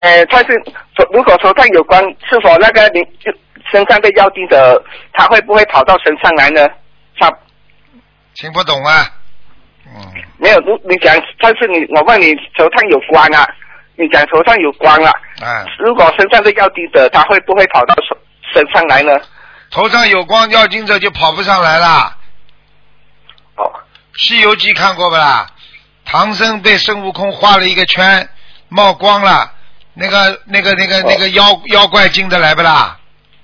他是如果头上有光，是否那个你身上的药精的，他会不会跑到身上来呢？他听不懂啊。 没有，你讲，但是我问你头上有光啊，你讲头上有光了，如果身上的药精者，他会不会跑到身上来呢？ 头上有光，药精者就跑不上来了。西游记看过不啦？唐僧被孙悟空画了一个圈，冒光了，那个妖怪进得来不啦？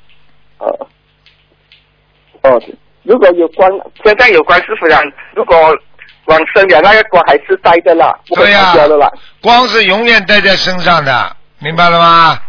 如果有光，现在有光师傅讲，如果往生了，那个光还是待的啦，不会跑掉的啦。 光是永远待在身上的，明白了吗？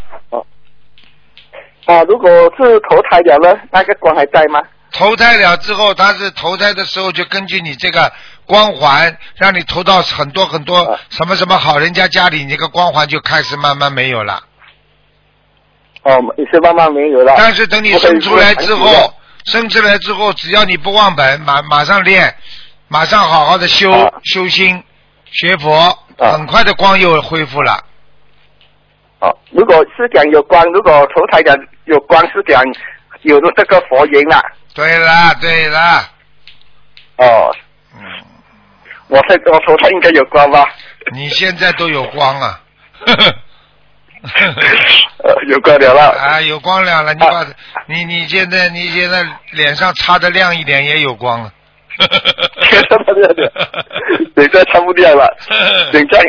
如果是投胎了呢，那个光还在吗？ 投胎了之后，他是投胎的时候就根据你这个光环，让你投到很多很多什么什么好人家家里，你这个光环就开始慢慢没有了。 也是慢慢没有了。 但是等你生出来之后，只要你不忘本，马上练，马上好好的修心学佛，很快的光又恢复了。 如果是讲有光，如果投胎讲有光是讲有这个佛缘啦。 对了。 我头上应该有光吧？ 你现在都有光啊。 有光了了。 有光了，你现在脸上擦得亮一点也有光了。 脸上擦不亮了，等下